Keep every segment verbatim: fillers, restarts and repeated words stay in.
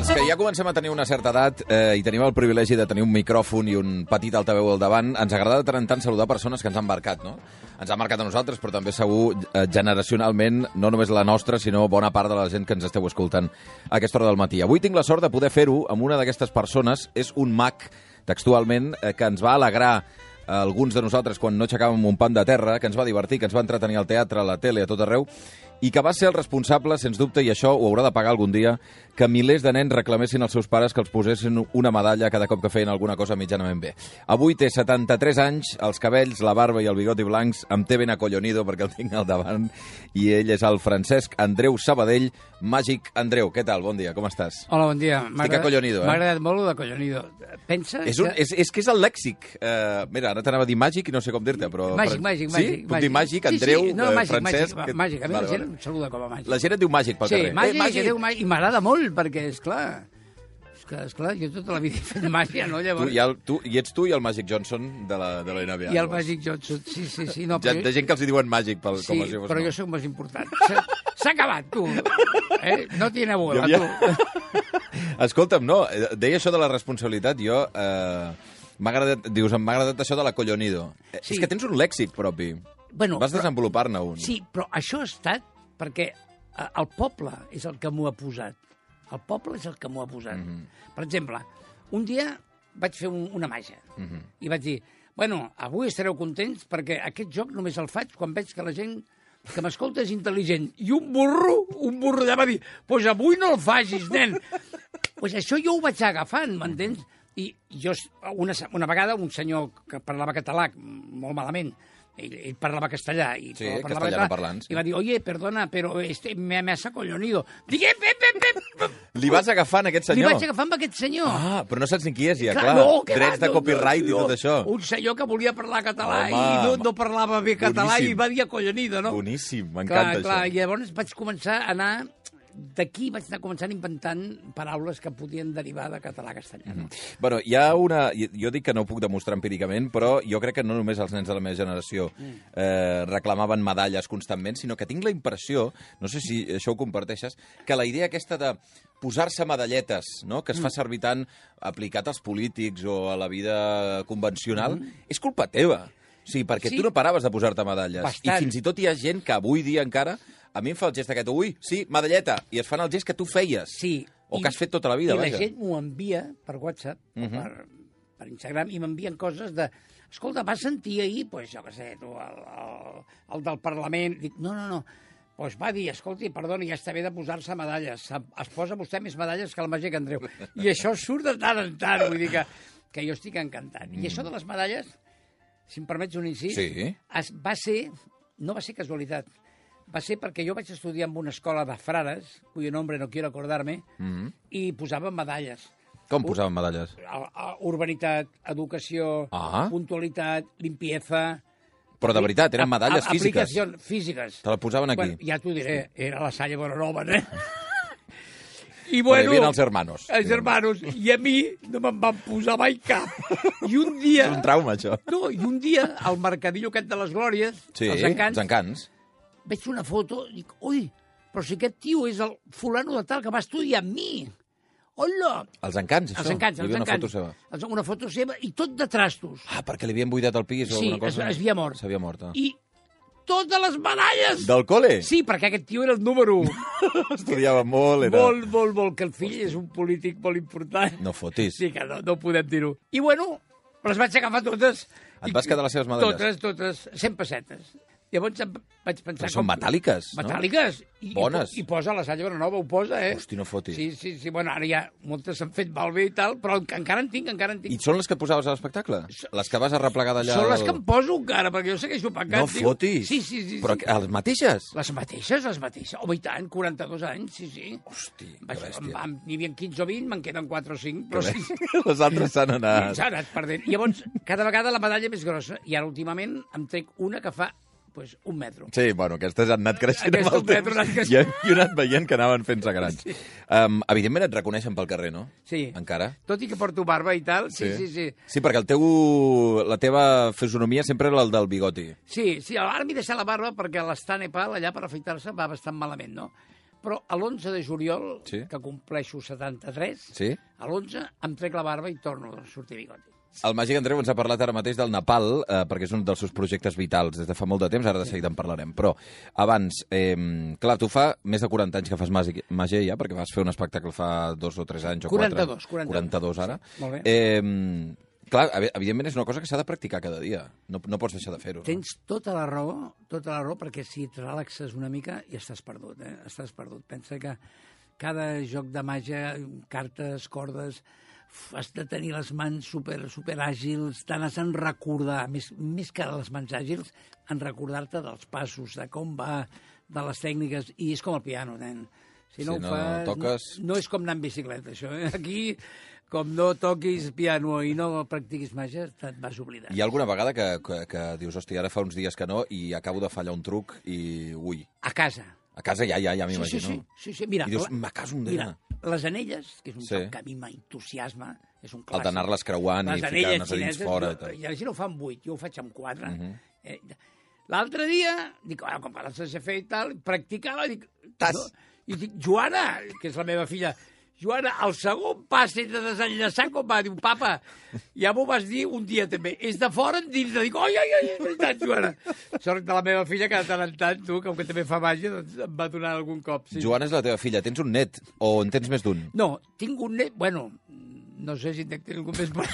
Els que ja comencem a tenir una certa edat eh, i tenim el privilegi de tenir un micròfon i un petit altaveu al davant, ens agrada de tant en tant saludar persones que ens han marcat, no? Ens han marcat a nosaltres, però també segur eh, generacionalment, no només la nostra, sinó bona part de la gent que ens esteu escoltant a aquesta hora del matí. Avui tinc la sort de poder fer-ho amb una d'aquestes persones. És un mag, textualment, eh, que ens va alegrar a alguns de nosaltres quan no aixecàvem un pan de terra, que ens va divertir, que ens va entretenir al teatre, a la tele, a tot arreu, i que va ser el responsable, sens dubte, i això ho haurà de pagar algun dia, que milers de nens reclamessin als seus pares que els posessin una medalla cada cop que feien alguna cosa mitjanament bé. Avui té setanta-tres anys, els cabells, la barba i el bigoti blancs, em té ben acollonido perquè el tinc al davant, i ell és el Francesc Andreu Sabadell. Màgic Andreu, què tal? Bon dia, com estàs? Hola, bon dia. Estic acollonido, eh? M'ha agradat molt el d'acollonido. Pensa és, un, que... és, és que és el lèxic. Uh, mira, ara t'anava a dir màgic i no sé com dir-te, però... Màgic, màgic, màgic. Sí? Puc dir màgic, Andreu, sí, sí. No, màgic, Francesc... Màgic, que... màgic. A mi vale, la gent vale. em saluda com a màgic. La gent et diu màgic pel sí, carrer. Màgic, eh, màgic. Diu màgic. I m'agrada molt, perquè, esclar... És que, esclar, jo tota la vida he fet màgia, no? Llavors... Tu, i, el, tu, I ets tu i el Magic Johnson de la, de la N B A. I el Magic Johnson, sí, sí, sí. No, ja, de gent que els hi diuen màgic pel, sí, com a si fos però no. jo sóc més important. S'ha acabat, tu. Eh? No tiene abuela, havia... tu. Escolta'm, no, deia això de la responsabilitat, jo... Eh... M'ha agradat, dius, m'ha agradat això de l'acollonido. Sí. És que tens un lèxic propi. Bueno, vas desenvolupar-ne un. Sí, però això ha estat perquè el poble és el que m'ho ha posat. El poble és el que m'ho ha posat. Mm -hmm. Per exemple, un dia vaig fer un, una màgia mm -hmm. i vaig dir, bueno, avui estareu contents perquè aquest joc només el faig quan veig que la gent que m'escolta és intel·ligent. I un burro, un burro ja va dir, doncs pues avui no el facis, nen. Doncs pues això jo ho vaig agafant, m'entens? I jo, una, una vegada, un senyor que parlava català molt malament, ell, ell parlava castellà, i sí, parlava castellano parlant, sí. I va dir, oye, perdona, però este, me, me has acollonido. Digué, pep, pep, pep. Li vas agafant aquest senyor? Li vaig agafar amb aquest senyor. Ah, però no saps ni qui és, ja, clar. clar. No, Drets va, de copyright no, no, i tot això. Un senyor que volia parlar català Home, i no, no parlava bé català boníssim. I va dir acollonido, no? Boníssim, m'encanta això. Clar, i llavors vaig començar a anar... D'aquí vaig anar començant inventant paraules que podien derivar de català a castellà. No? Mm. Bueno, hi ha una... Jo dic que no ho puc demostrar empíricament, però jo crec que no només els nens de la meva generació eh, reclamaven medalles constantment, sinó que tinc la impressió, no sé si això ho comparteixes, que la idea aquesta de posar-se medalletes, no?, que es fa servir tant aplicat als polítics o a la vida convencional, mm. és culpa teva. O sigui, perquè sí. tu no paraves de posar-te medalles. Bastant. I fins i tot hi ha gent que avui dia encara... A mi em fa el gest aquest, ui, sí, medalleta, i es fan el gest que tu feies. Sí. O I, que has fet tota la vida, i vaja. I la gent m'ho envia per WhatsApp, uh -huh. per, per Instagram, i m'envien coses de... Escolta, vas sentir ahir, pues, jo què sé, tu, el, el, el del Parlament... Dic, no, no, no. Pues va dir, escolti, perdoni, ja està bé de posar-se medalles. Es posa vostè més medalles que el Màgic Andreu. I això surt de tant en tant, vull dir que, que jo estic encantat. Mm. I això de les medalles, si em permets un incís, sí. es, va ser... No va ser casualitat. Va ser perquè jo vaig estudiar en una escola de frares, cuyo nombre no quiero acordarme, mm -hmm. i posaven medalles. Com posaven medalles? Urbanitat, educació, ah. puntualitat, limpieza... Però de veritat, eren medalles a, físiques? Aplicacions físiques. Te la posaven aquí? Bueno, ja t'ho diré, era la Salle Bonanova, eh? I bueno, bueno, els hermanos. Els hermanos. I a mi no me'n van posar mai cap. I un dia... És un trauma, això. No, i un dia, al mercadillo aquest de les Glòries, sí, els encants... els encants. Veig una foto i dic, ui, però si aquest tio és el fulano de tal que va estudiar amb mi. Hola! Els encants, això? Els encants, els encants. Una foto seva. Una foto seva i tot de trastos. Ah, perquè li havien buidat el pis o sí, alguna cosa? Sí, es havia mort. S'havia mort, ah. I totes les medalles! Del col·le? Sí, perquè aquest tio era el número un. Estudiava molt, era... Molt, molt, molt, que el fill és un polític molt important. No fotis. Sí, que no, no podem dir-ho. I bueno, les vaig agafar totes. Et vas quedar les seves medalles? Totes, totes, cent pessetes. Llavors vaig pensar... Però són metàl·liques, no? Metàl·liques. I, bones. I, I posa la Salle Bonanova, ho posa, eh? Hosti, no fotis. Sí, sí, sí. Bueno, ara ja moltes s'han fet malbé i tal, però encara en tinc, encara en tinc. I són les que et posaves a l'espectacle? Les que vas a replegar d'allà... Són les que em poso encara, perquè jo segueixo pecat. No fotis. Sí, sí, sí. Però les mateixes? Les mateixes, les mateixes. Home, i tant, quaranta-dos anys, sí, sí. Hosti, que Vaig, bèstia. N'hi havia quinze o vint, me'n queden quatre o cinc, però sí. Les altres s'han anat... S'han anat perdent. I llavors, cada vegada la medalla més grossa. I ara, últimament, em trec una que fa pues, un metro. Sí, bueno, aquestes han anat creixent Aquest amb el temps creixent. i, i he anat veient que anaven fent-se grans. Sí. Um, evidentment et reconeixen pel carrer, no? Sí. Encara? Tot i que porto barba i tal, sí, sí, sí. Sí, sí perquè el teu, la teva fisonomia sempre era el del bigoti. Sí, sí, ara m'he deixat la barba perquè l'estar a Nepal, allà per afeitar-se, va bastant malament, no? però a l'onze de juliol, Sí. que compleixo setanta-tres, Sí? a l'onze em trec la barba i torno a sortir bigoti. El Màgic Andreu ens ha parlat ara mateix del Nepal, eh, perquè és un dels seus projectes vitals des de fa molt de temps, ara de seguida en parlarem. Però abans, eh, clar, tu fa més de quaranta anys que fas màgic- màgia ja, perquè vas fer un espectacle fa dos o tres anys o quatre. quaranta-dos, quaranta-dos. quaranta-dos ara. Sí, molt bé. Eh, clar, evi- evidentment és una cosa que s'ha de practicar cada dia. No, no pots deixar de fer-ho. No? Tens tota la raó, tota la raó, perquè si et relaxes una mica i estàs perdut, eh? Estàs perdut. Pensa que cada joc de màgia, cartes, cordes, uf, has de tenir les mans super, super àgils, te n'has en recordar, més, més que les mans àgils, en recordar-te dels passos, de com va, de les tècniques, i és com el piano, nen. Si no Si ho no fas, toques- no, no és com anar en bicicleta, això. Eh? Aquí, com no toquis piano i no practiquis màgia, et vas oblidar. Hi ha alguna vegada que, que, que dius, hòstia, ara fa uns dies que no i acabo de fallar un truc i... Ui, A casa. a casa ja, ja, ja Sí, sí, m'imagino. sí, sí, sí. Mira, I dius, la- me caso un dia. Mira, les anelles, que és un Sí. sí. que a mi m'entusiasma, és un clàssic. El d'anar-les creuant i Les ficar anelles unes a dins xineses, fora jo, i tal. I la gent ho fa amb vuit, jo ho faig amb quatre. Uh Mhm. -huh. eh, L'altre dia, dic, ah, com que les sé fer i tal, practicava, dic, Tas. no? I dic, Joana, que és la meva filla, Joana, el segon pas és de desenllaçar com va. Diu, papa, ja m'ho vas dir un dia també. És de fora endins. Dic, ai, ai, ai, és veritat, Joana. Sort de la meva filla que de tant en tant, tu, com que també fa màgia, doncs em va donar algun cop. Sí. Joana és la teva filla. Tens un net o en tens més d'un? No, tinc un net... Bueno, no sé si en tenc algun més... però-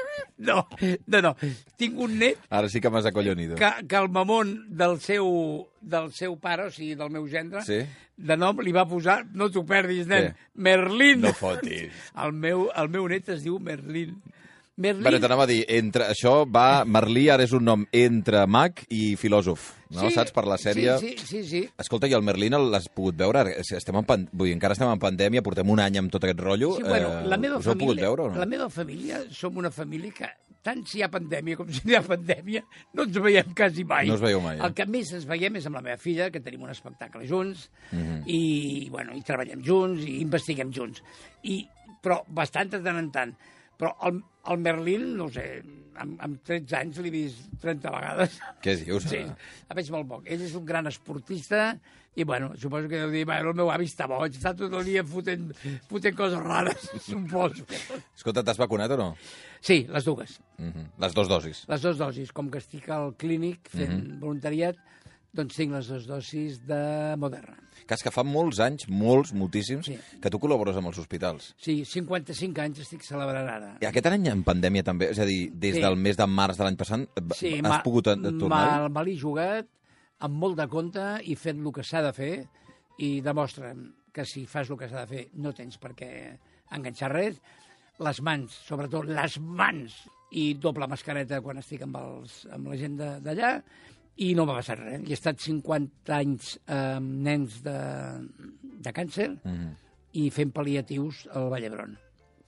No, no, no. Tinc un net Ara sí que m'has acollonido. que, que el mamón del seu, del seu pare, o sigui, del meu gendre, Sí? de nom li va posar, no t'ho perdis, nen, Què? Merlín. No fotis. El meu, el meu net es diu Merlín. Merlín... Bueno, t'anava a dir, entre, això va... Merlí ara és un nom entre mag i filòsof, no? Saps? Per la sèrie... Sí, sí, sí, sí. Escolta, i el Merlín l'has pogut veure? Ara, Estem en pan... Vull dir, encara estem en pandèmia, portem un any amb tot aquest rotllo. Sí, bueno, la meva us heu pogut família, veure o no? la meva família, som una família que tant si hi ha pandèmia com si no hi ha pandèmia, no ens veiem quasi mai. No us veieu mai, eh? El que més ens veiem és amb la meva filla, que tenim un espectacle junts, Mhm. mm -hmm. i, bueno, i treballem junts, i investiguem junts. I, però bastant de tant en tant. Però el, el Merlín, no ho sé, amb, amb tretze anys l'he vist trenta vegades. Què dius? Sí, ara? el veig molt poc. Ell és un gran esportista i, bueno, suposo que deu dir, bueno, el meu avi està boig, està tot el dia fotent, fotent coses rares, suposo. Escolta, t'has vacunat o no? Sí, les dues. Mhm. Les dues dosis. Les dues dosis. Com que estic al clínic fent mm -hmm. voluntariat, doncs tinc les dues dosis de Moderna. Que és que fa molts anys, molts, moltíssims, Sí. que tu col·labores amb els hospitals. Sí, cinquanta-cinc anys estic celebrant ara. I aquest any en pandèmia també, és a dir, des Sí. del mes de març de l'any passat, Sí, has m'ha- pogut eh, tornar-hi? m'ha- Me l'he jugat amb molt de compte i fent el que s'ha de fer i demostra'm que si fas el que s'ha de fer no tens per què enganxar res. Les mans, sobretot les mans, i doble mascareta quan estic amb, els, amb la gent de- d'allà, i no m'ha passat res. I he estat cinquanta anys amb nens de, de càncer Mhm. i fent pal·liatius al Vall d'Hebron.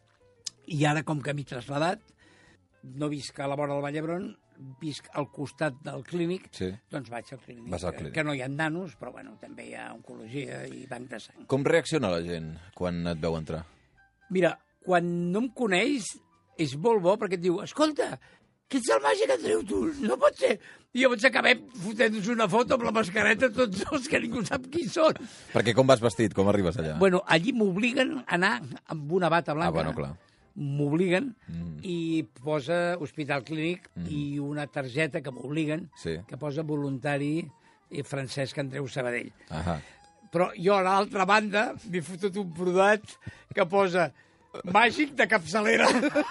I ara, com que m'he trasladat, no visc a la vora del Vall d'Hebron, visc al costat del clínic, Sí. doncs vaig al clínic. Vas al clínic. Que no hi ha nanos, però bueno, també hi ha oncologia i banc de sang. Com reacciona la gent quan et veu entrar? Mira, quan no em coneix, és molt bo perquè et diu, escolta, que ets el màgic Andreu, tu, no pot ser. I llavors acabem fotent-nos una foto amb la mascareta tots dos, que ningú sap qui són. Perquè com vas vestit? Com arribes allà? Bueno, allí m'obliguen a anar amb una bata blanca. Ah, bueno, clar. M'obliguen Mm. i posa Hospital Clínic Mm. i una targeta que m'obliguen, Sí. que posa voluntari i Francesc Andreu Sabadell. Ahà. Però jo, a l'altra banda, m'he fotut un brodat que posa màgic de capçalera.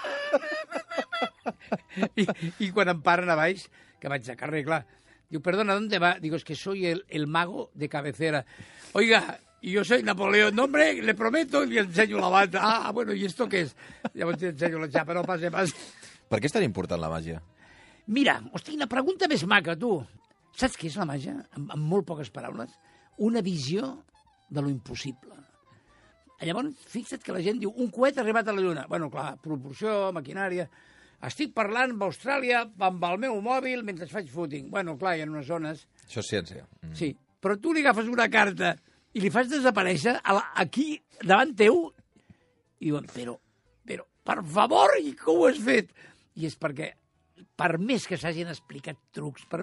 I, I quan em paren a baix, que vaig de carrer, clar, diu, perdona, ¿dónde va? Digo, es que soy el, el mago de cabecera. Oiga, y yo soy Napoleón. No, hombre, le prometo, y le enseño la bata. Ah, bueno, ¿y esto qué es? Llavors li ensenyo la xapa, no, passe, passe. Per què és tan important la màgia? Mira, hosti, una pregunta més maca, tu. Saps què és la màgia? En, en molt poques paraules. Una visió de lo impossible. Llavors, fixa't que la gent diu, un coet ha arribat a la Lluna. Bueno, clar, proporció, maquinària... Estic parlant amb Austràlia amb el meu mòbil mentre faig footing. Bueno, clar, hi ha unes zones... Això és ciència. Mm. Sí, però tu li agafes una carta i li fas desaparèixer a la, aquí, davant teu, i diuen, però, però, per favor, i com ho has fet? I és perquè, per més que s'hagin explicat trucs, per més,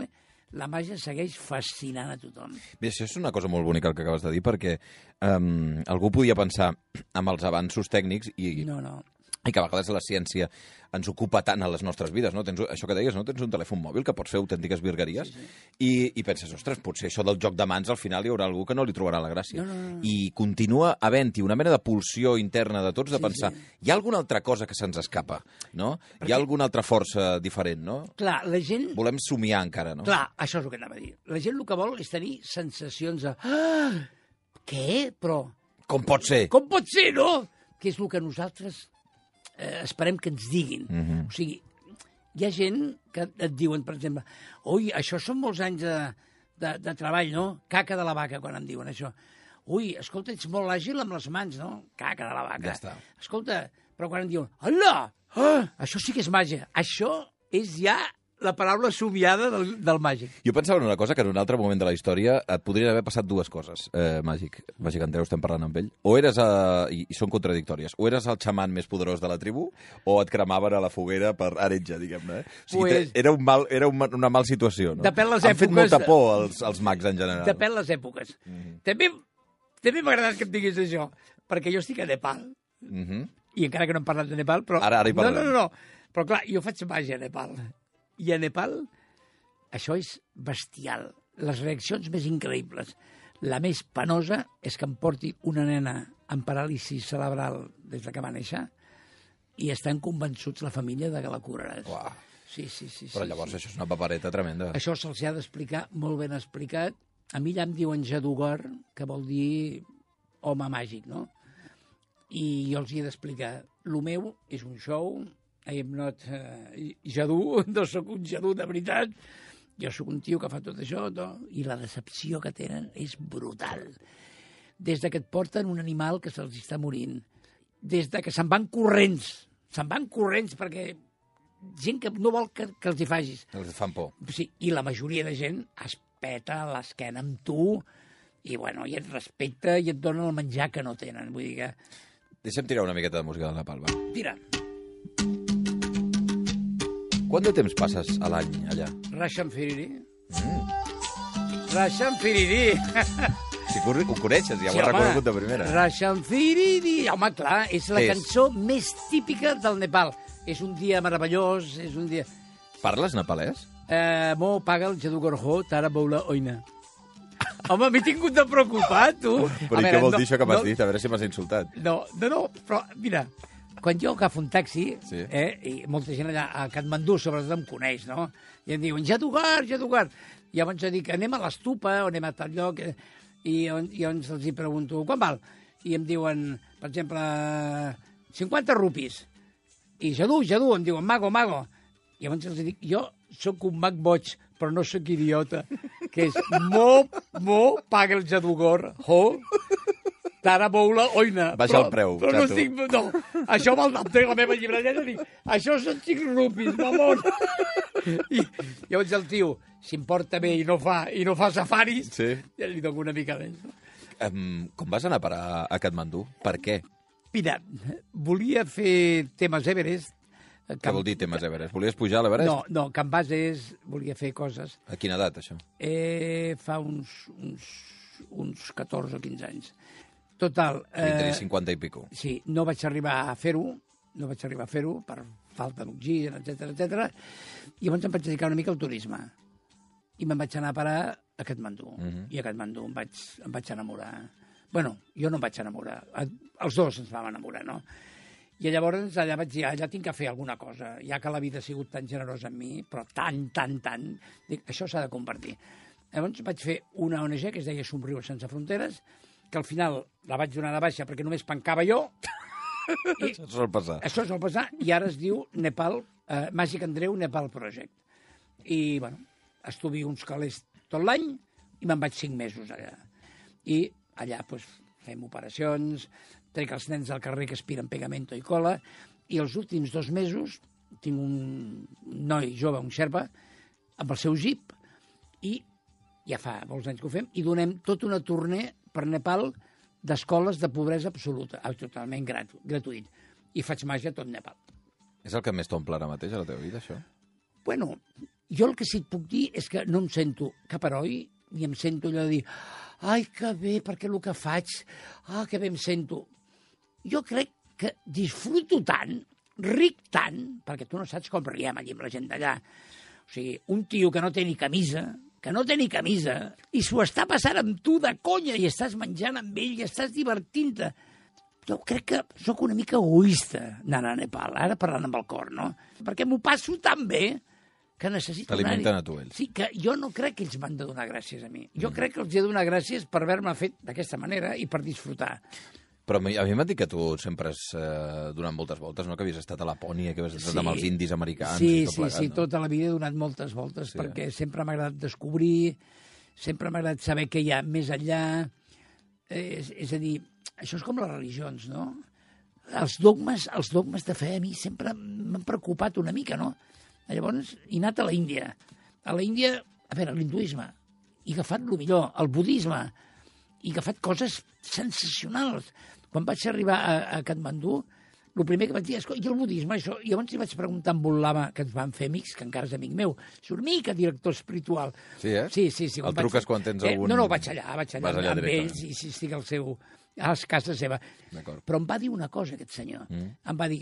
la màgia segueix fascinant a tothom. Bé, això és una cosa molt bonica el que acabes de dir, perquè um, algú podia pensar amb els avanços tècnics i, No, no. i que a vegades la ciència ens ocupa tant a les nostres vides, no? Tens, això que deies, no? Tens un telèfon mòbil que pots fer autèntiques virgueries sí, sí. I, i penses, ostres, potser això del joc de mans al final hi haurà algú que no li trobarà la gràcia. No, no, no. I continua havent-hi una mena de pulsió interna de tots de Sí, pensar, sí. hi ha alguna altra cosa que se'ns escapa, no? Perquè... Hi ha alguna altra força diferent, no? Clar, la gent... Volem somiar encara, no? Clar, això és el que anava a dir. La gent el que vol és tenir sensacions de... Ah, què? Però... Com pot ser? Com pot ser, no? Que és el que nosaltres eh, esperem que ens diguin. Mhm. O sigui, hi ha gent que et diuen, per exemple, ui, això són molts anys de, de, de treball, no? Caca de la vaca, quan em diuen això. Ui, escolta, ets molt àgil amb les mans, no? Caca de la vaca. Ja està. Escolta, però quan em diuen, hola, ah, això sí que és màgia. Això és ja la paraula somiada del, del màgic. Jo pensava en una cosa, que en un altre moment de la història et podrien haver passat dues coses, eh, Màgic. Màgic Andreu, estem parlant amb ell. O eres, a, i, i són contradictòries, o eres el xaman més poderós de la tribu, o et cremaven a la foguera per heretge, diguem-ne. Eh? O sigui, Pues... era, un mal, era un, una mal situació, no? Depèn les Han èpoques... fet molta por els, els mags, en general. Depèn les èpoques. Mm -hmm. També també m'ha agradat que em diguis això, perquè jo estic a Nepal, Mm -hmm. i encara que no hem parlat de Nepal, però... Ara, ara hi no, parlarem. no, no, no, però clar, jo faig màgia a Nepal. I a Nepal això és bestial. Les reaccions més increïbles. La més penosa és que em porti una nena amb paràlisi cerebral des de que va néixer i estan convençuts la família de que la curaràs. Uau. Sí, sí, sí. Però sí, llavors sí. això és una papereta tremenda. Això se'ls ha d'explicar molt ben explicat. A mi allà em diuen Jadugar, que vol dir home màgic, no? I jo els hi he d'explicar. Lo meu és un show, I am not uh, jadú, no sóc un jadú de veritat. Jo sóc un tio que fa tot això, no? I la decepció que tenen és brutal. Des de que et porten un animal que se'ls està morint, des de que se'n van corrents, se'n van corrents perquè gent que no vol que, que els hi facis. Els fan por. Sí, i la majoria de gent es peta l'esquena amb tu i, bueno, i et respecta i et dona el menjar que no tenen. Vull dir que... Deixa'm tirar una miqueta de música del Nepal, va. Tira. Quant de temps passes a l'any allà? Rasham Firiri. Mm. Rasham Firiri. Si ho, ho coneixes, ja ho Sí, has home, reconegut de primera. Rasham Firiri. Home, clar, és la És. cançó més típica del Nepal. És un dia meravellós, és un dia... Parles nepalès? Eh, mo paga el Jadugorho, Tara Boula Oina. Home, m'he tingut de preocupar, tu. Però A i veure, què vol no, dir això que m'has no, dit? A veure si m'has insultat. No, no, no, però mira, quan jo agafo un taxi, Sí. eh, i molta gent allà a Katmandú sobretot em coneix, no? I em diuen, Jadugar, Jadugar. I llavors jo dic, anem a l'Estupa o anem a tal lloc, eh, i on- i llavors els hi pregunto, quan val? I em diuen, per exemple, cinquanta rupis. I Jadu, Jadu, em diuen, mago, mago. I llavors els dic, jo sóc un mag boig, però no sóc idiota, que és mo, mo, paga el Jadugor, ho, Tara Boula Oina. Baixa però, el preu, Però no xato. estic... No, això val de la meva llibreta. Dic, això són cinc rupis, mamón. I llavors el tio, si em porta bé i no fa, i no fa safaris, Sí. ja li dono una mica més. No? Um, com vas anar a parar a Katmandú? Per què? Mira, volia fer temes Everest. Què vol dir temes Everest? Volies pujar a l'Everest? No, no, que en bases volia fer coses. A quina edat, això? Eh, fa uns, uns, uns catorze o quinze anys. Total... Eh... Eh, Tenies cinquanta i pico. sí, no vaig arribar a fer-ho, no vaig arribar a fer-ho per falta d'oxigen, etcètera, etcètera. I llavors em vaig dedicar una mica al turisme. I me'n vaig anar a parar a Katmandú. Uh -huh. I a Katmandú em vaig, em vaig enamorar. Bueno, jo no em vaig enamorar. Els dos ens vam enamorar, no? I llavors allà vaig dir, allà tinc que fer alguna cosa, ja que la vida ha sigut tan generosa amb mi, però tan, tan, tan... Dic, això s'ha de compartir. Llavors vaig fer una O N G que es deia Somriure sense fronteres, que al final la vaig donar de baixa perquè només pencava jo. I Això sol passar. això sol passar, i ara es diu Nepal, eh, Màgic Andreu Nepal Project. I, bueno, estuvi uns calés tot l'any i me'n vaig cinc mesos allà. I allà, doncs, fem operacions, trec els nens del carrer que aspiren pegamento i cola, i els últims dos mesos tinc un noi jove, un xerpa, amb el seu jeep, i ja fa molts anys que ho fem, i donem tot una tournée per Nepal d'escoles de pobresa absoluta, totalment gratu gratuït. I faig màgia a tot Nepal. És el que més t'omple ara mateix a la teva vida, això? Bueno, Jo el que sí et puc dir és que no em sento cap heroi, ni em sento allò de dir ai, que bé, perquè el que faig, ah, que bé em sento. Jo crec que disfruto tant, ric tant, perquè tu no saps com riem allà amb la gent d'allà. O sigui, un tio que no té ni camisa, que no té ni camisa, i s'ho està passant amb tu de conya, i estàs menjant amb ell, i estàs divertint-te. Jo crec que sóc una mica egoista anant a Nepal, ara parlant amb el cor, no? Perquè m'ho passo tan bé que necessito anar-hi. T'alimenten a tu, ells. Sí, que jo no crec que ells m'han de donar gràcies a mi. Jo mm. crec que els he de donar gràcies per haver-me fet d'aquesta manera i per disfrutar. Però a mi m'ha dit que tu sempre has eh, donat moltes voltes, no? Que havies estat a Lapònia, que havies estat sí. amb els indis americans sí, i tot plegat, sí, sí, no? tota la vida he donat moltes voltes, sí, perquè eh? sempre m'ha agradat descobrir, sempre m'ha agradat saber què hi ha més enllà. Eh, és, és a dir, això és com les religions, no? Els dogmes, els dogmes de fe a mi sempre m'han preocupat una mica, no? Llavors, he anat a l'Índia. A l'Índia, a veure, l'hinduisme, he agafat el millor, el budisme, he agafat coses sensacionals. Quan vaig arribar a, a Katmandú, el primer que vaig dir és i el budisme, això. I llavors li vaig preguntar amb un lama que ens van fer amics, que encara és amic meu, Surmica, director espiritual. Sí, eh? Sí, sí, sí. El vaig... truques quan tens algun... Eh, no, no, vaig allà, vaig allà, allà amb ells, i si estic al seu, a la casa seva. Però em va dir una cosa, aquest senyor. Mm. Em va dir...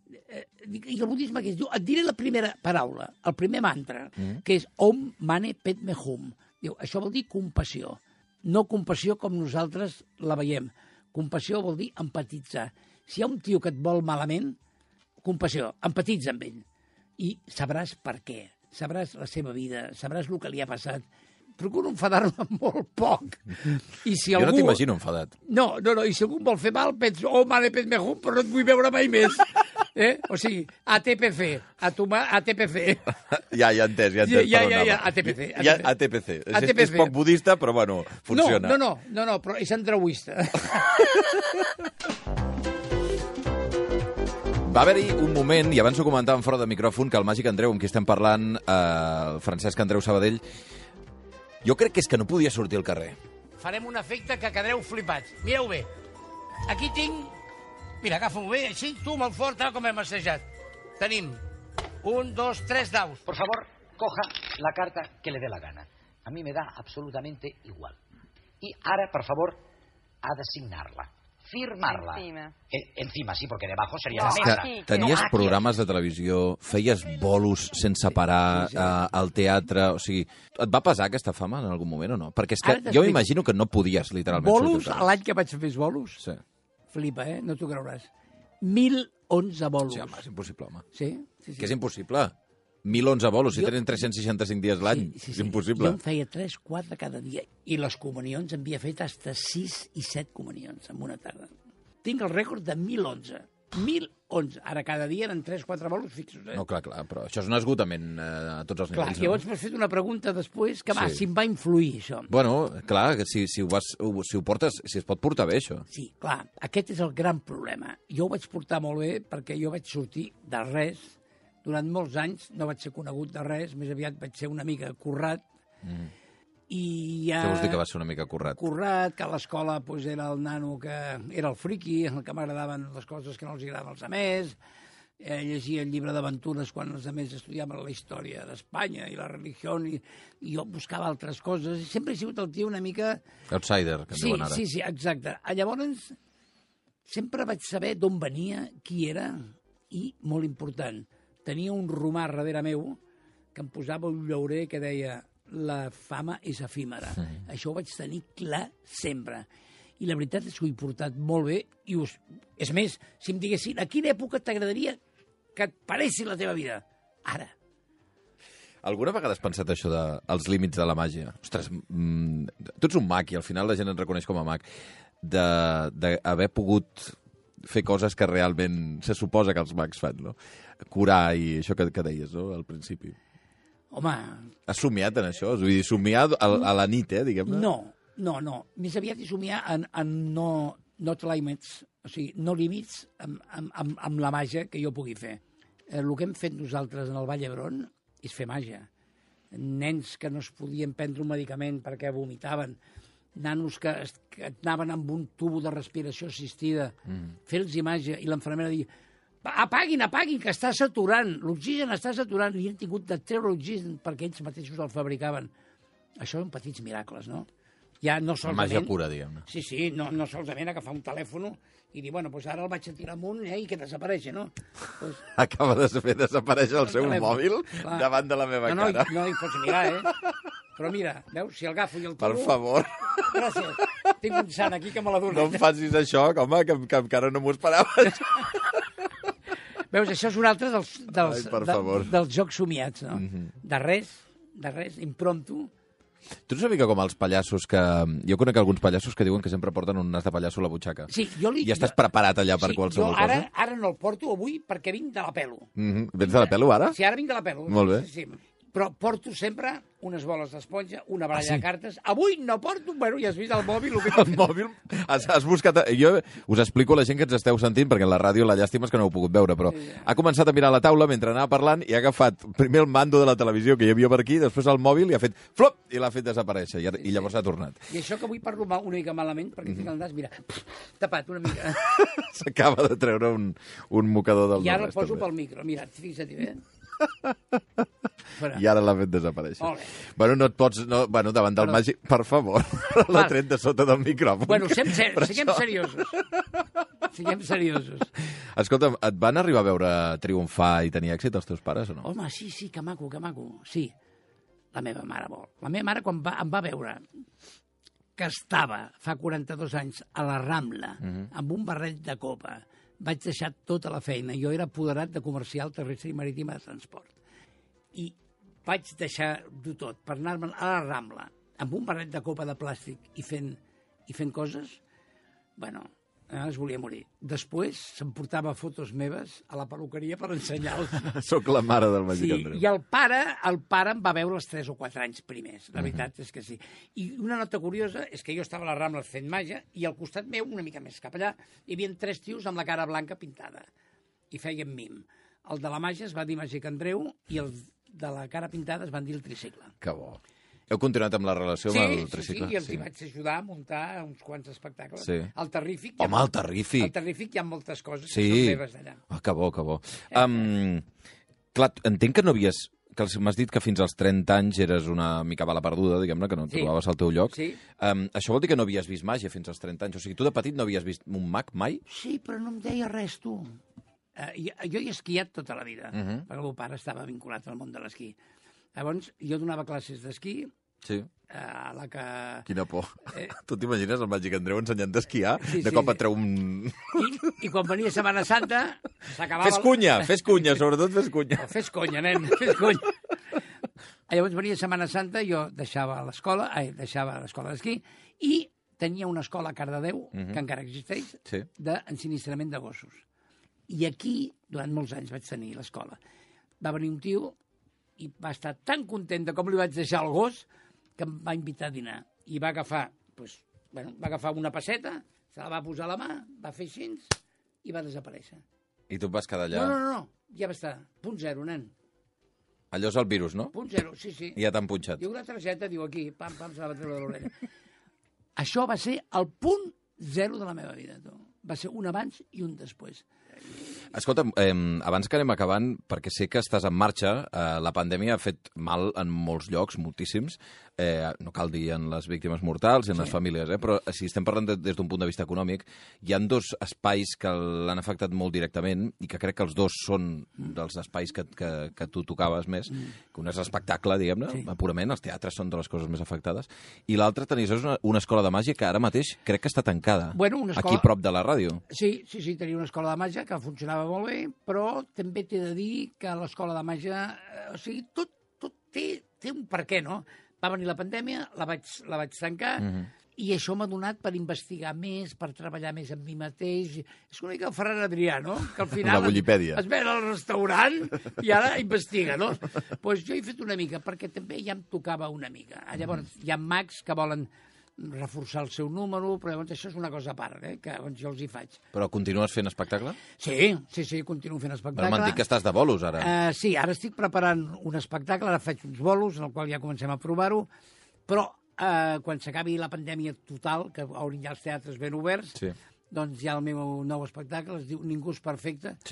I el budisme que es diu, et diré la primera paraula, el primer mantra, mm. que és Om Mane Padme Hum. Diu, això vol dir compassió. No compassió com nosaltres la veiem. Compassió vol dir empatitzar. Si hi ha un tio que et vol malament, compassió, empatitza amb ell. I sabràs per què. Sabràs la seva vida, sabràs el que li ha passat. Procuro enfadar-me molt poc. I si jo algú... no t'imagino enfadat. No, no, no, i si algú em vol fer mal, penso, oh, mare, Padme Hum, però no et vull veure mai més. Eh? O sigui, A T P C, a tu mà, A T P C. Ja, ja he entès, ja he entès. Ja, ja, ja, A T P C. Ja, A T P C. És, és poc budista, però bueno, funciona. No, no, no, no, no però és andreuista. Va haver-hi un moment, i abans ho comentàvem fora de micròfon, que el Màgic Andreu, amb qui estem parlant, eh, Francesc Andreu Sabadell, jo crec que és que no podia sortir al carrer. Farem un efecte que quedareu flipats. Mireu bé. Aquí tinc... Mira, agafa-ho bé, així, tu molt fort, tal com hem assajat. Tenim un, dos, tres daus. Por favor, coja la carta que le dé la gana. A mí me da absolutamente igual. Y ahora, por favor, a designarla. Firmarla. Encima. Eh, encima, sí, porque debajo sería No, la mesa. aquí, Tenies no, aquí. programes de televisió, feies bolos sense parar Sí, sí. eh, al teatre, o sigui... Et va pesar aquesta fama en algun moment o no? Perquè és que Ara jo t'explico. m'imagino que no podies literalment Bolos, sortir al carrer. l'any que vaig fer més bolos, Sí. flipa, eh? No t'ho creuràs. mil onze bolos. Sí, home, és impossible, home. Sí, sí, sí. Que és impossible. mil onze bolos, si Jo- tenen tres-cents seixanta-cinc dies l'any. Sí, sí, És sí. impossible. Jo en feia tres, quatre cada dia. I les comunions en havia fet fins sis i set comunions en una tarda. Tinc el rècord de mil onze. mil onze. Ara cada dia eren tres, quatre bolos fixos, eh? No, clar, clar, però això és un esgotament eh, a tots els Clar, nivells. llavors no? m'has fet una pregunta després que, va, Sí. si em va influir, això. Bueno, clar, que si, si, ho vas, ho- si ho portes, si es pot portar bé, això. Sí, clar, aquest és el gran problema. Jo ho vaig portar molt bé perquè jo vaig sortir de res. Durant molts anys no vaig ser conegut de res, més aviat vaig ser una mica currat. Mm. I ja... Què vols dir que va ser una mica currat? Currat, que a l'escola pues, era el nano que era el friqui, el que m'agradaven les coses que no els agradaven als altres, eh, llegia el llibre d'aventures quan els altres estudiaven la història d'Espanya i la religió, i, i jo buscava altres coses, i sempre he sigut el tio una mica... Outsider, que en Sí, diuen ara. sí, sí, exacte. Llavors, sempre vaig saber d'on venia, qui era, i, molt important, tenia un romà darrere meu que em posava un llaurer que deia la fama és efímera. Mm. Això ho vaig tenir clar sempre. I la veritat és que ho he portat molt bé. I us... És més, si em diguessin a quina època t'agradaria que et paressi la teva vida? Ara. Alguna vegada has pensat això dels de, límits de la màgia? Ostres, mm, tu ets un mag i al final la gent et reconeix com a mag. D'haver pogut fer coses que realment se suposa que els mags fan, no? Curar i això que, que deies, no?, al principi. Home... Has somiat en això? Vull dir, somiar a, a la nit, eh, diguem-ne? No, no, no. Més aviat he somiat en, en no, not limits, o sigui, no límits amb, amb, amb, amb la màgia que jo pugui fer. Eh, el que hem fet nosaltres en el Vall d'Hebron és fer màgia. Nens que no es podien prendre un medicament perquè vomitaven, nanos que, que anaven amb un tubo de respiració assistida, mm. fer-los màgia, i l'infermera dir Apaguin, apaguin, que està saturant. L'oxigen està saturant i han tingut de treure l'oxigen perquè ells mateixos el fabricaven. Això són petits miracles, no? Ja no solament... Màgia pura, diguem-ne. Sí, sí, no, no solament agafar un telèfon i dir, bueno, doncs ara el vaig a tirar amunt eh, i que desapareixi, no? Pues... Acaba de fer desaparèixer el, el seu telèfon. Mòbil Clar. davant de la meva no, no, cara. No, no hi pots mirar, eh? Però mira, veus, si el agafo i el tiro... Per favor. Gràcies. Tinc un sant aquí que me l'ha donat. No em facis això, que, home, que, que encara no m'ho esperaves. Veus, això és un altre dels, dels, Ai, de, dels jocs somiats, no? Mm-hmm. De res, de res, impromptu. Tu no sabies que com els pallassos que... Jo conec alguns pallassos que diuen que sempre porten un nas de pallasso a la butxaca. Sí, jo li... I estàs preparat allà per sí, qualsevol jo ara, cosa? Ara no el porto avui perquè vinc de la pelo. Mm-hmm. Vens de la pelo, ara? Sí, ara vinc de la pelo. Molt bé. Sí, sí. Però porto sempre unes boles d'esponja, una baralla ah, sí? de cartes. Avui no porto... Bueno, ja has vist el mòbil. El, que... el mòbil? Has, has buscat... Jo us explico a la gent que ens esteu sentint, perquè en la ràdio la llàstima és que no heu pogut veure, però sí, ja. ha començat a mirar la taula mentre anava parlant i ha agafat primer el mando de la televisió que hi havia per aquí, després el mòbil i ha fet flop i l'ha fet desaparèixer. I, i llavors ha tornat. I això que avui parlo mal, una mica malament, perquè mm-hmm. tinc el nas, mira, tapat una mica. S'acaba de treure un, un mocador del I ara el poso també. pel micro. Mira, fixa't bé. I ara l'ha fet desaparèixer. Bueno, no et pots... No, bueno, davant del Però... màgic, per favor, l'ha tret de sota del micròfon. Bueno, sem ser... siguem això... seriosos. Siguem seriosos. Escolta, et van arribar a veure triomfar i tenir èxit els teus pares o no? Home, sí, sí, que maco, que maco. Sí, la meva mare vol. La meva mare, quan va, em va veure que estava fa quaranta-dos anys a la Rambla, uh-huh. amb un barret de copa, vaig deixar tota la feina. Jo era apoderat de comercial terrestre i marítima de transport. I vaig deixar-ho tot per anar-me'n a la Rambla amb un barret de copa de plàstic i fent, i fent coses. Bueno, es volia morir. Després se'm portava fotos meves a la perruqueria per ensenyar-los. Soc la mare del Màgic sí, Andreu. I el pare, el pare em va veure els tres o quatre anys primers. La veritat uh-huh. és que sí. I una nota curiosa és que jo estava a la Rambla fent màgia i al costat meu, una mica més cap allà, hi havia tres tios amb la cara blanca pintada. I feien mim. El de la màgia es va dir Màgic Andreu i el de la cara pintada es van dir el tricicle. Que bo. Heu continuat amb la relació sí, amb el tricicle? Sí, sí, i els sí. hi vaig ajudar a muntar uns quants espectacles. Sí. El Terrífic... Home, ha... el Terrífic! El Terrífic hi ha moltes coses sí. que són meves d'allà. Ah, que bo, que bo. Eh, um, clar, entenc que no havies... que m'has dit que fins als trenta anys eres una mica bala perduda, diguem-ne, que no sí. trobaves el teu lloc. Sí. Um, això vol dir que no havies vist màgia fins als trenta anys? O sigui, tu de petit no havies vist un mag mai? Sí, però no em deia res, tu. Uh, jo, jo he esquiat tota la vida, uh-huh. perquè el meu pare estava vinculat al món de l'esquí. Llavors, jo donava classes d'esquí, sí. a la que... Quina por. Eh... Tu t'imagines el Màgic Andreu ensenyant d'esquiar? Sí, de sí, cop sí. et treu un... I, I quan venia Setmana Santa, s'acabava... Fes cunya, fes cunya, sobretot fes cunya. Oh, fes conya, nen, fes conya. Llavors venia Setmana Santa, jo deixava l'escola, eh, deixava l'escola d'esquí, i tenia una escola a Cardedeu, uh-huh. que encara existeix, sí. d'ensinistrament de gossos. I aquí, durant molts anys, vaig tenir l'escola. Va venir un tio i va estar tan content de com li vaig deixar el gos que em va invitar a dinar. I va agafar, doncs, bueno, va agafar una passeta, se la va posar a la mà, va fer així i va desaparèixer. I tu et vas quedar allà? No, no, no, ja va estar. Punt zero, nen. Allò és el virus, no? Punt zero, sí, sí. I ja t'han punxat. Diu una targeta, diu aquí, pam, pam, se la va treure de l'orella. Això va ser el punt zero de la meva vida, tu. Va ser un abans i un després. Escolta, eh, abans que anem acabant, perquè sé que estàs en marxa, eh, la pandèmia ha fet mal en molts llocs, moltíssims, eh, no cal dir en les víctimes mortals i en sí. les famílies, eh, però si estem parlant de, des d'un punt de vista econòmic, hi han dos espais que l'han afectat molt directament i que crec que els dos són mm. dels espais que, que, que tu tocaves més, mm. que un és l'espectacle, diguem-ne, sí. purament, els teatres són de les coses més afectades, i l'altre tenies una, una escola de màgia que ara mateix crec que està tancada, bueno, una escola... aquí prop de la ràdio. Sí, sí, sí, tenia una escola de màgia que funcionava molt bé, però també t'he de dir que l'escola de màgia, eh, o sigui, tot, tot té, té un per què, no? Va venir la pandèmia, la vaig, la vaig tancar, uh-huh. i això m'ha donat per investigar més, per treballar més amb mi mateix. És una mica el Ferran Adrià, no? Que al final la Wikipedia. Es, es ven al restaurant i ara investiga, no? Doncs pues jo he fet una mica, perquè també ja em tocava una mica. Llavors, uh-huh. hi ha mags que volen reforçar el seu número, però llavors això és una cosa a part, eh, que llavors jo els hi faig. Però continues fent espectacle? Sí, sí, sí, continuo fent espectacle. Però m'han dit que estàs de bolos, ara. Uh, sí, ara estic preparant un espectacle, ara faig uns bolos, en el qual ja comencem a provar-ho, però uh, quan s'acabi la pandèmia total, que hauran ja els teatres ben oberts, sí. doncs hi ha el meu nou espectacle, es diu Ningú és perfecte. Sí?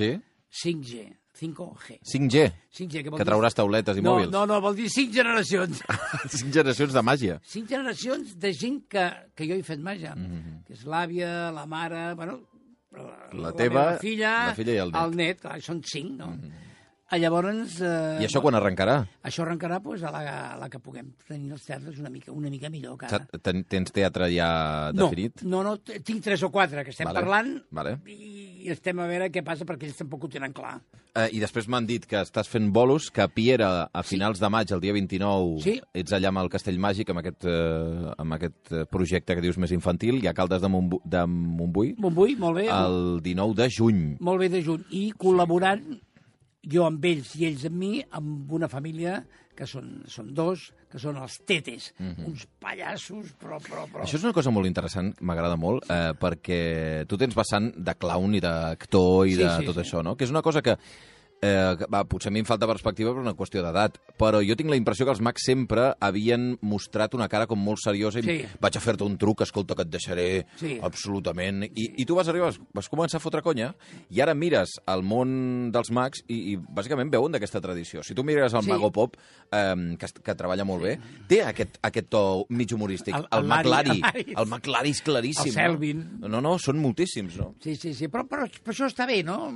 cinc G. cinc G. cinc G? cinc G, que, Que trauràs tauletes i no, mòbils. No, no, vol dir cinc generacions. Cinc generacions de màgia. Cinc generacions de gent que, que jo he fet màgia. Mm-hmm. Que és l'àvia, la mare, bueno, la, la teva, la filla, la filla i el net. El net, clar, són cinc, no? Mm-hmm. Llavors... Eh, I això quan arrencarà? Això arrencarà pues, a, la, a la que puguem tenir els teatres una mica, una mica millor. Cada... Ten, tens teatre ja definit? No, no, no, tinc tres o quatre que estem vale. parlant vale. i, i estem a veure què passa perquè ells tampoc ho tenen clar. Eh, I després m'han dit que estàs fent bolos, que a Piera, a finals sí. de maig, el dia vint-i-nou, sí. ets allà amb el Castell Màgic, amb aquest, eh, amb aquest projecte que dius més infantil, i a Caldes de, Montbu de Montbui. Montbui, molt bé. El dinou de juny. Molt bé de juny. I col·laborant... jo amb ells i ells amb mi, amb una família que són, són dos, que són els Tetes, mm-hmm. uns pallassos, però, però, però... Això és una cosa molt interessant, m'agrada molt, eh, perquè tu tens vessant de clown i d'actor i sí, de sí, tot sí. això, no? Que és una cosa que, eh, va, potser a mi em falta perspectiva per una qüestió d'edat, però jo tinc la impressió que els mags sempre havien mostrat una cara com molt seriosa i sí. vaig a fer-te un truc, escolta, que et deixaré sí. absolutament. I, I tu vas arribar, vas, vas començar a fotre conya i ara mires el món dels mags i, i bàsicament veuen d'aquesta tradició. Si tu mires el sí. Mago Pop, eh, que, que treballa molt sí. bé, té aquest, aquest to mig humorístic. El, el, el McLary, el McLary és claríssim. El Selvin. No? no, no, són moltíssims, no? Sí, sí, sí, però, però, però això està bé, no?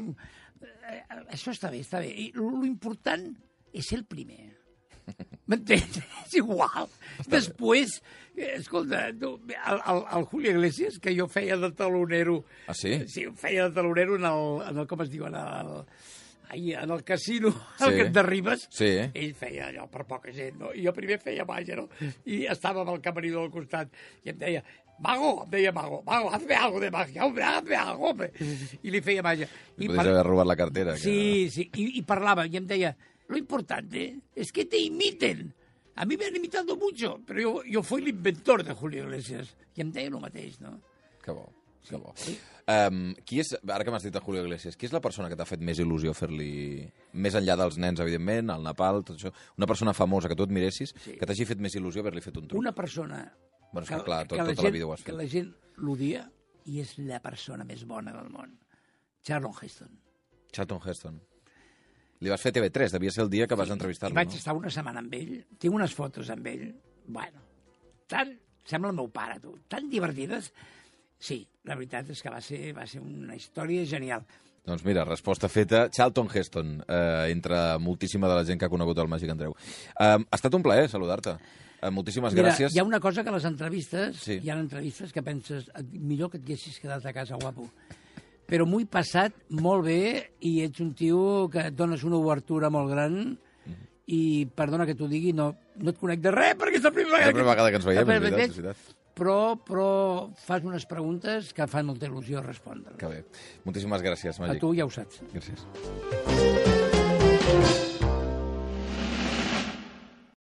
Això està bé, està bé. I l'important és ser el primer. M'entens? És igual. Està Després, bé. escolta, tu, el, el, el Julio Iglesias, que jo feia de talonero... Ah, sí? Sí, feia de talonero en el, en el com es diu, en el, ai, en el casino, sí. el de Ribes, sí. ell feia allò per poca gent, no? I jo primer feia màgia, no? I estava amb el camarí del costat i em deia, Mago, em deia Mago, Mago, hazme algo de magia, hombre, hazme algo, hombre. I li feia màgia. I Podries par... haver robat la cartera. Sí, que... sí, I, i parlava, i em deia, lo importante es que te imiten. A mi me han imitado mucho, pero yo, yo fui l'inventor de Julio Iglesias. I em deia el mateix, no? Que bo, que bo. Sí. Um, qui és, ara que m'has dit de Julio Iglesias, qui és la persona que t'ha fet més il·lusió fer-li, més enllà dels nens, evidentment, el Nepal, tot això, una persona famosa que tu et miressis, sí. que t'hagi fet més il·lusió haver-li fet un truc? Una persona... Bueno, és que, clar, tot, que tota gent, la vida ho has fet. Que la gent l'odia i és la persona més bona del món. Charlton Heston. Charlton Heston. Li vas fer T V tres, devia ser el dia que vas entrevistar-lo, vaig no? estar una setmana amb ell, tinc unes fotos amb ell, bueno, tan, sembla el meu pare, tu, tan divertides. Sí, la veritat és que va ser, va ser una història genial. Doncs mira, resposta feta. Charlton Heston, eh, entre moltíssima de la gent que ha conegut el Màgic Andreu. Eh, ha estat un plaer saludar-te. Eh, moltíssimes Mira, gràcies. Hi ha una cosa que a les entrevistes, sí. hi ha entrevistes que penses, millor que et haguessis quedat a casa, guapo. Però m'ho he passat molt bé i ets un tio que et dones una obertura molt gran mm. i, perdona que t'ho digui, no, no et conec de res perquè és la primera vegada, la primera vegada que ens veiem, és veritat, és veritat. Però, però fas unes preguntes que fan molta il·lusió respondre. Que bé. Moltíssimes gràcies, Màgic. A tu ja ho saps. Gràcies.